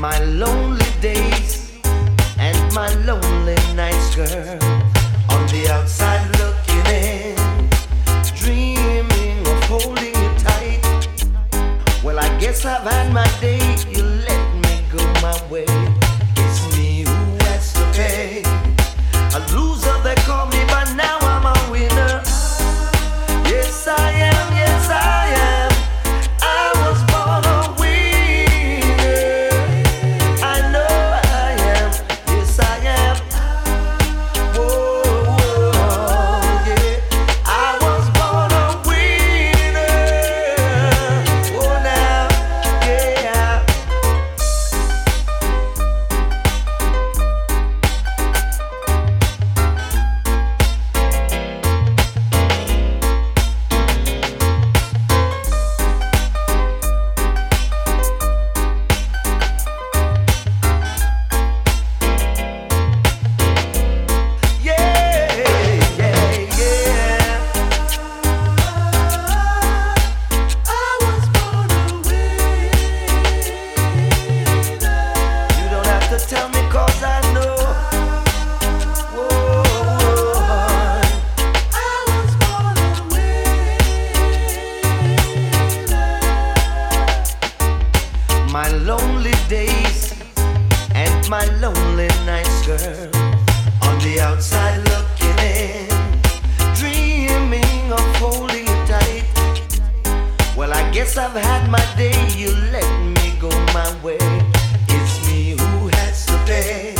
My lonely days and my lonely nights, girl. On the outside looking in, dreaming of holding you tight. Well, I guess I've had my day. You let me go my way. It's me who has to pay. A loser they call me, but now I'm a winner. Yes, I am. Yes, I am. I was born a winner. I know I am. Yes, I am. Whoa, whoa, yeah. I was born a winner. Oh, now, yeah. Tell me 'cause I know. Whoa, I was born a winner. My lonely days and my lonely nights, girl. On the outside looking in, dreaming of holding you tight. Well, I guess I've had my day. You let me go my way. It's me who has to pay.